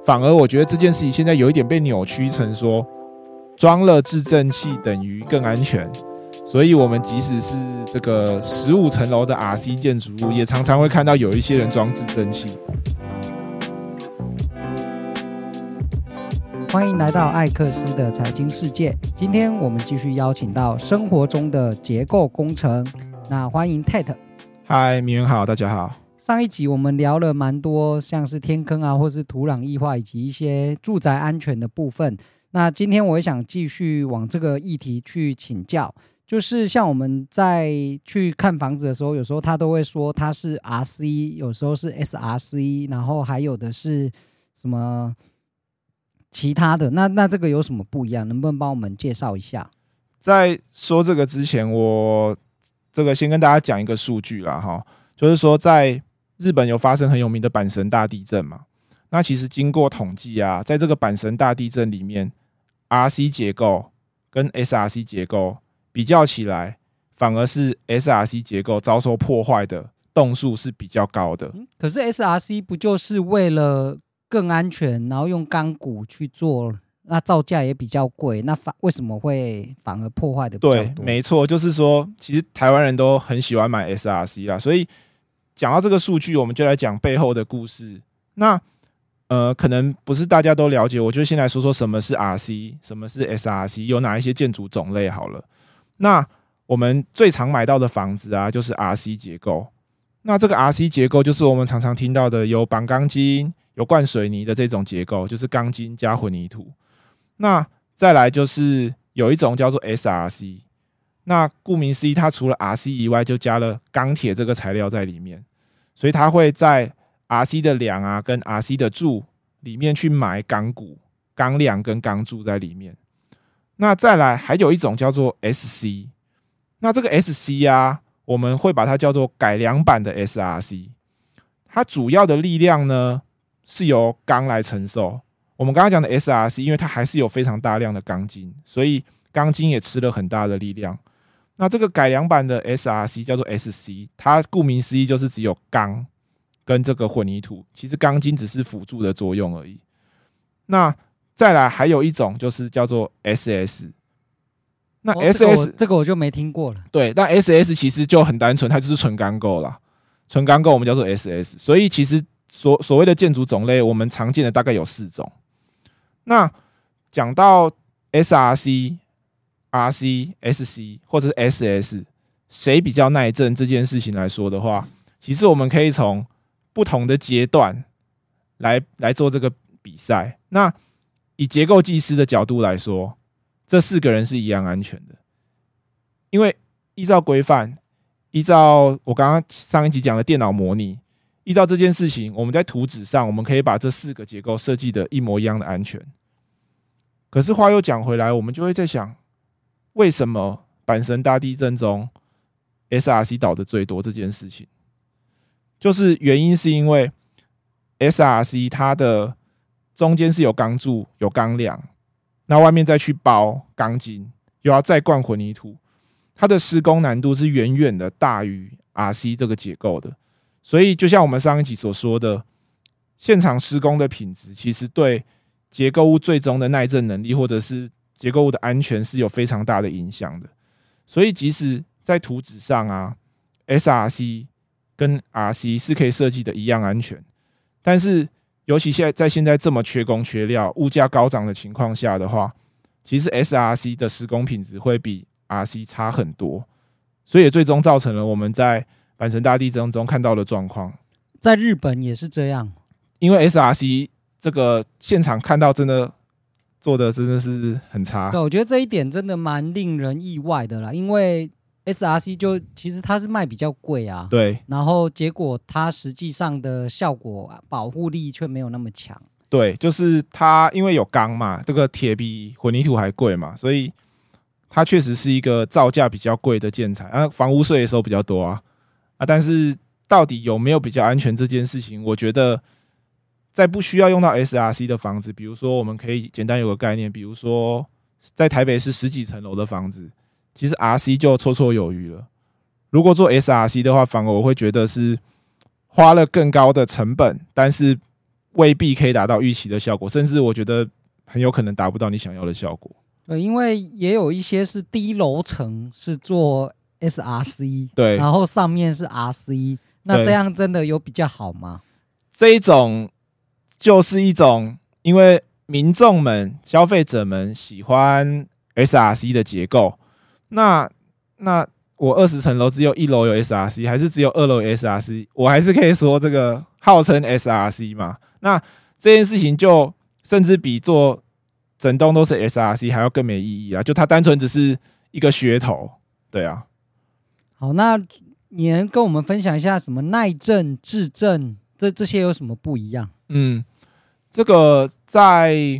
反而我觉得这件事情现在有一点被扭曲成说，装了制震器等于更安全。所以我们即使是这个15层楼的 RC 建筑物，也常常会看到有一些人装制震器。 欢迎来到艾克斯的财经世界。今天我们继续邀请到生活中的结构工程，那欢迎 Tate。 嗨，明远好，大家好。 上一集我们聊了蛮多，像是天坑啊，或是土壤异化，以及一些住宅安全的部分。那今天我也想继续往这个议题去请教。就是像我们在去看房子的时候，有时候他都会说它是 RC， 有时候是 SRC， 然后还有的是什么其他的。那这个有什么不一样？能不能帮我们介绍一下？ 在说这个之前，我这个先跟大家讲一个数据啦哈，就是说在日本有发生很有名的阪神大地震嘛。那其实经过统计啊，在这个阪神大地震里面 ，RC 结构跟 SRC 结构比较起来，反而是 SRC 结构遭受破坏的栋数是比较高的。 可是 SRC 不就是为了更安全，然后用钢骨去做，那造价也比较贵，那为什么会反而破坏的比较多？ 对，没错，就是说，其实台湾人都很喜欢买 SRC 啦，所以讲到这个数据，我们就来讲背后的故事。那可能不是大家都了解，我就先来说说什么是 RC， 什么是 SRC， 有哪一些建筑种类好了。那我们最常买到的房子啊，就是 RC 结构。那这个 RC 结构就是我们常常听到的有绑钢筋、有灌水泥的这种结构，就是钢筋加混凝土。那再来就是有一种叫做 SRC， 那顾名思义，它除了 RC 以外，就加了钢铁这个材料在里面，所以它会在 RC 的梁啊跟 RC 的柱里面去埋钢骨、钢梁跟钢柱在里面。那再来还有一种叫做 SC， 那这个 SC 啊，我们会把它叫做改良版的 SRC， 它主要的力量呢是由钢来承受。我们刚刚讲的 SRC， 因为它还是有非常大量的钢筋，所以钢筋也吃了很大的力量。那这个改良版的 SRC 叫做 SC， 它顾名思义就是只有钢跟这个混凝土，其实钢筋只是辅助的作用而已。那再来还有一种就是叫做 SS， 那 SS、 这个我就没听过了。 对，但 SS 其实就很单纯，它就是纯钢构啦。纯钢构我们叫做 SS， 所以其实所谓的建筑种类，我们常见的大概有4种。那讲到 SRC、RC、SC 或者是 SS， 谁比较耐震这件事情来说的话，其实我们可以从不同的阶段来做这个比赛。那以结构技师的角度来说，这4个人是一样安全的，因为依照规范，依照我刚刚上一集讲的电脑模拟，依照这件事情，我们在图纸上我们可以把这4个结构设计的一模一样的安全。可是话又讲回来，我们就会在想，为什么阪神大地震中 SRC 倒的最多这件事情，就是原因是因为 SRC 它的中间是有钢柱、有钢梁，那外面再去包钢筋，又要再灌混凝土，它的施工难度是远远的大于 RC 这个结构的。所以就像我们上一集所说的，现场施工的品质其实对结构物最终的耐震能力或者是结构物的安全是有非常大的影响的。所以即使在图纸上啊 SRC 跟 RC 是可以设计的一样安全，但是尤其现在这么缺工缺料、物价高涨的情况下的话，其实 SRC 的施工品质会比 RC 差很多，所以也最终造成了我们在阪神大地震中看到的状况。 在日本也是这样， 因为 SRC 这个现场看到真的做的真的是很差。 对，我觉得这一点真的蛮令人意外的啦，因为 SRC 就其实它是卖比较贵啊， 对， 然后结果它实际上的效果保护力却没有那么强。 对，就是它因为有钢嘛，这个铁比混凝土还贵嘛，所以它确实是一个造价比较贵的建材啊，房屋税也收比较多啊，但是到底有没有比较安全这件事情，我觉得在不需要用到 SRC 的房子，比如说我们可以简单有个概念，比如说在台北市10几层楼的房子，其实 RC 就绰绰有余了。如果做 SRC 的话，反而我会觉得是花了更高的成本，但是未必可以达到预期的效果，甚至我觉得很有可能达不到你想要的效果。 对，因为也有一些是低楼层是做 SRC， 对， 然后上面是 RC， 那这样真的有比较好吗？ 这一种就是一种，因为民众们、消费者们喜欢 SRC 的结构，那我20层楼只有1楼有 SRC， 还是只有2楼有 SRC， 我还是可以说这个号称 SRC 嘛。那这件事情就甚至比做整栋都是 SRC 还要更没意义啦，就它单纯只是一个噱头，对啊。 好，那你能跟我们分享一下什么耐震、制震这些有什么不一样？ 这个在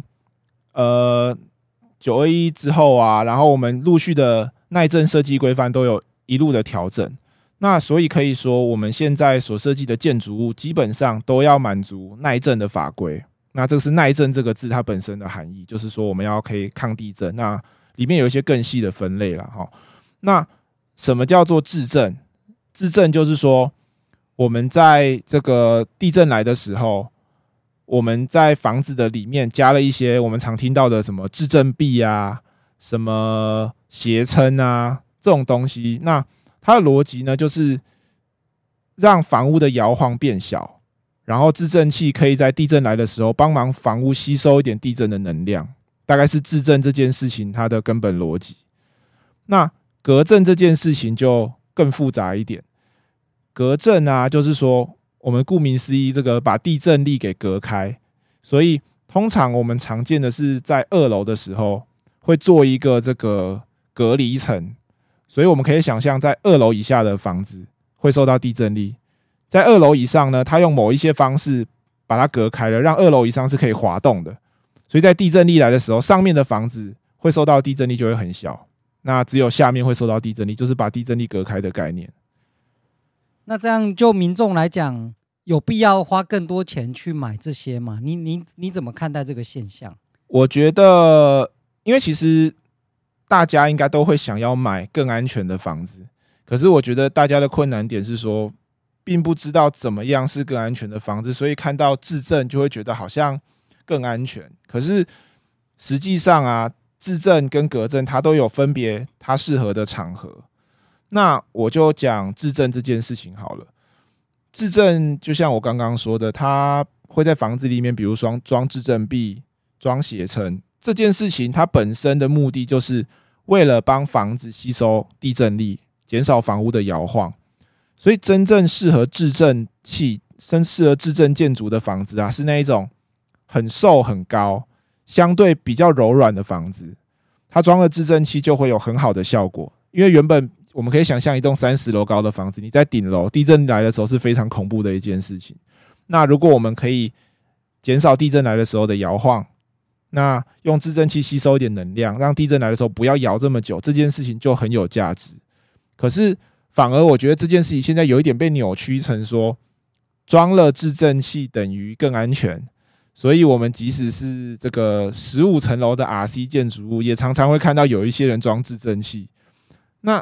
921之后啊，然后我们陆续的耐震设计规范都有一路的调整，那所以可以说我们现在所设计的建筑物基本上都要满足耐震的法规。那这个是耐震这个字它本身的含义，就是说我们要可以抗地震。那里面有一些更细的分类啦。那什么叫做制震？制震就是说我们在这个地震来的时候，我们在房子的里面加了一些我们常听到的什么制震壁啊、什么斜撑啊这种东西。那它的逻辑呢，就是让房屋的摇晃变小，然后制震器可以在地震来的时候帮忙房屋吸收一点地震的能量，大概是制震这件事情它的根本逻辑。那隔震这件事情就更复杂一点。隔震啊，就是说我们顾名思义，这个把地震力给隔开，所以通常我们常见的是在2楼的时候会做一个这个隔离层，所以我们可以想象在2楼以下的房子会受到地震力，在2楼以上呢，它用某一些方式把它隔开了，让2楼以上是可以滑动的，所以在地震力来的时候，上面的房子会受到地震力就会很小，那只有下面会受到地震力，就是把地震力隔开的概念。 那这样就民众来讲，有必要花更多钱去买这些吗？你怎么看待这个现象？ 我觉得，因为其实大家应该都会想要买更安全的房子，可是我觉得大家的困难点是说，并不知道怎么样是更安全的房子，所以看到制震就会觉得好像更安全。可是实际上啊，制震跟隔震它都有分别它适合的场合。那我就讲制震这件事情好了。制震就像我刚刚说的，它会在房子里面，比如说装制震壁、装斜撑，这件事情它本身的目的就是为了帮房子吸收地震力，减少房屋的摇晃。所以真正适合制震器、适合制震建筑的房子啊，是那一种很瘦很高、相对比较柔软的房子，它装了制震器就会有很好的效果。因为原本我们可以想象一栋30楼高的房子，你在顶楼地震来的时候是非常恐怖的一件事情。那如果我们可以减少地震来的时候的摇晃，那用制震器吸收一点能量，让地震来的时候不要摇这么久，这件事情就很有价值。可是反而我觉得这件事情现在有一点被扭曲成说，装了制震器等于更安全，所以我们即使是这个15层楼的 RC 建筑物，也常常会看到有一些人装制震器。那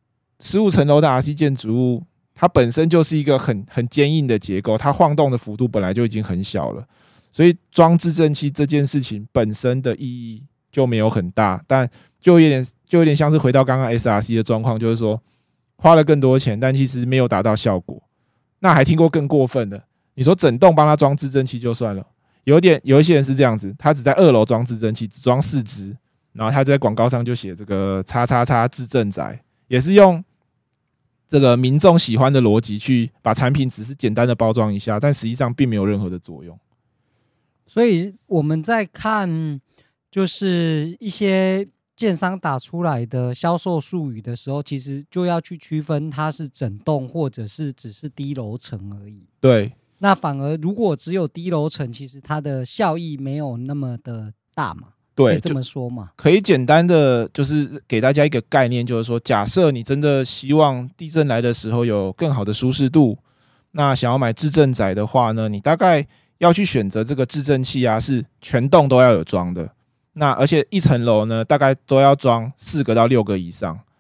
15层楼的 RC 建筑物，它本身就是一个很坚硬的结构，它晃动的幅度本来就已经很小了，所以装制震器这件事情本身的意义就没有很大，但就有点像是回到刚刚 SRC 的状况，就是说花了更多钱，但其实没有达到效果。那还听过更过分的，你说整栋帮他装制震器就算了，有一些人是这样子，他只在2楼装制震器，只装4支。然后他在广告上就写这个叉叉叉制震宅，也是用这个民众喜欢的逻辑去把产品只是简单的包装一下，但实际上并没有任何的作用。 所以我们在看就是一些建商打出来的销售术语的时候，其实就要去区分它是整栋或者是只是低楼层而已。 对， 那反而如果只有低楼层，其实它的效益没有那么的大嘛。 对， 可以这么说嘛？ 可以简单的就是给大家一个概念，就是说，假设你真的希望地震来的时候有更好的舒适度，那想要买制震宅的话呢，你大概要去选择这个制震器啊，是全栋都要有装的。那而且1层楼呢，大概都要装4个到6个以上，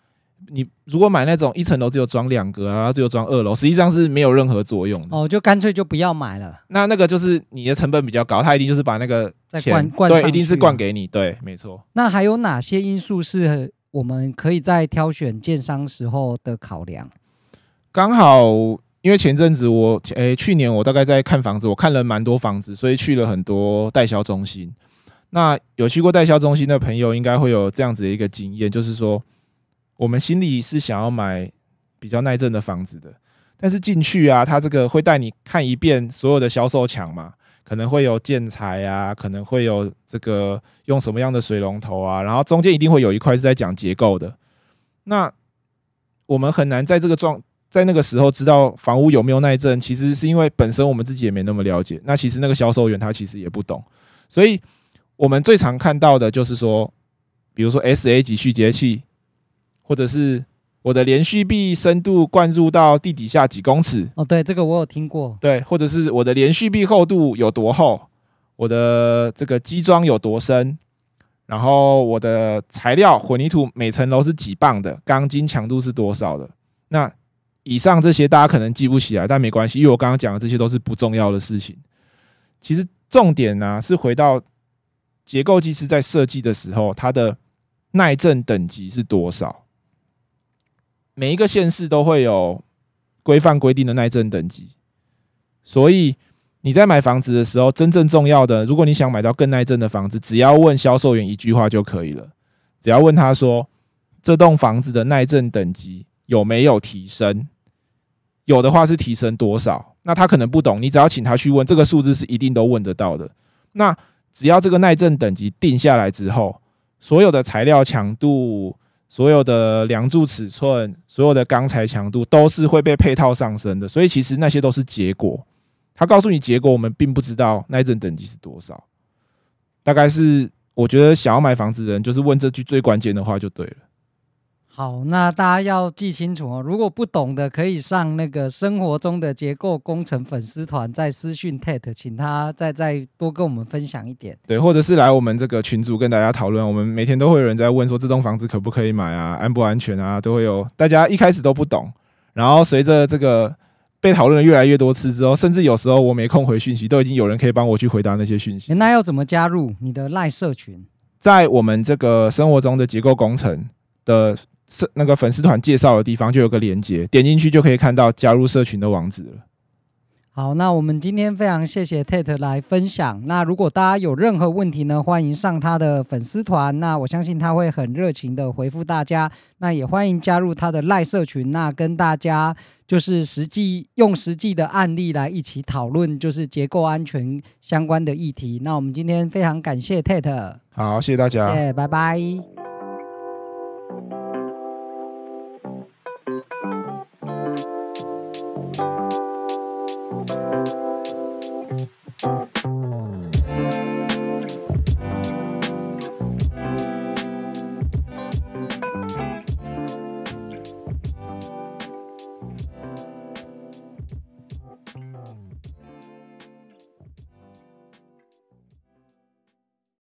你如果买那种一层楼只有装2个，然后只有装2楼，实际上是没有任何作用的。 哦，就干脆就不要买了。 那个就是你的成本比较高，他一定就是把那个钱灌上去， 对，一定是灌给你，对，没错。 那还有哪些因素是我们可以在挑选建商时候的考量？ 刚好因为前阵子去年我大概在看房子，我看了蛮多房子，所以去了很多代销中心。那有去过代销中心的朋友应该会有这样子的一个经验，就是说我们心里是想要买比较耐震的房子的，但是进去啊，他这个会带你看一遍所有的销售墙嘛，可能会有建材啊，可能会有这个用什么样的水龙头啊，然后中间一定会有一块是在讲结构的。那我们很难在那个时候知道房屋有没有耐震，其实是因为本身我们自己也没那么了解，那其实那个销售员他其实也不懂，所以我们最常看到的就是说，比如说 SA 级续接器，或者是我的连续壁深度灌入到地底下几公尺。 哦，对，这个我有听过。 对，或者是我的连续壁厚度有多厚，我的这个基桩有多深，然后我的材料混凝土每层楼是几磅的，钢筋强度是多少的。那以上这些大家可能记不起来，但没关系，因为我刚刚讲的这些都是不重要的事情。其实重点呢，是回到结构技师在设计的时候，它的耐震等级是多少。每一个县市都会有规范规定的耐震等级，所以你在买房子的时候，真正重要的，如果你想买到更耐震的房子，只要问销售员一句话就可以了，只要问他说这栋房子的耐震等级有没有提升，有的话是提升多少，那他可能不懂，你只要请他去问，这个数字是一定都问得到的。那只要这个耐震等级定下来之后，所有的材料强度，所有的梁柱尺寸，所有的钢材强度都是会被配套上升的，所以其实那些都是结果。他告诉你结果，我们并不知道耐震等级是多少。大概是我觉得想要买房子的人，就是问这句最关键的话就对了。 好，那大家要记清楚哦。如果不懂的，可以上那个生活中的结构工程粉丝团，再私讯 Ted， 请他再多跟我们分享一点。 对，或者是来我们这个群组跟大家讨论。我们每天都会有人在问说这栋房子可不可以买啊，安不安全啊，都会有。大家一开始都不懂，然后随着这个被讨论了越来越多次之后，甚至有时候我没空回讯息，都已经有人可以帮我去回答那些讯息。 那要怎么加入你的赖社群？ 在我们这个生活中的结构工程的那个粉丝团介绍的地方就有个连结，点进去就可以看到加入社群的网址了。 好，那我们今天非常谢谢 Ted 来分享。那如果大家有任何问题呢，欢迎上他的粉丝团，那我相信他会很热情的回复大家。那也欢迎加入他的赖社群，那跟大家就是用实际的案例来一起讨论，就是结构安全相关的议题。那我们今天非常感谢 Ted， 好，谢谢大家， 谢谢，拜拜。